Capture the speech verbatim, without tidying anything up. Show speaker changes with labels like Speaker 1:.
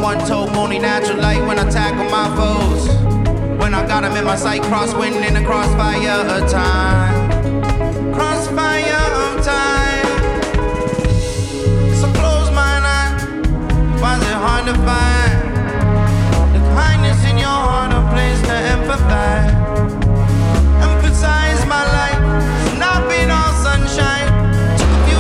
Speaker 1: on one toe, only natural light when I tackle my foes. When I got them in my sight, crosswind in the crossfire of time.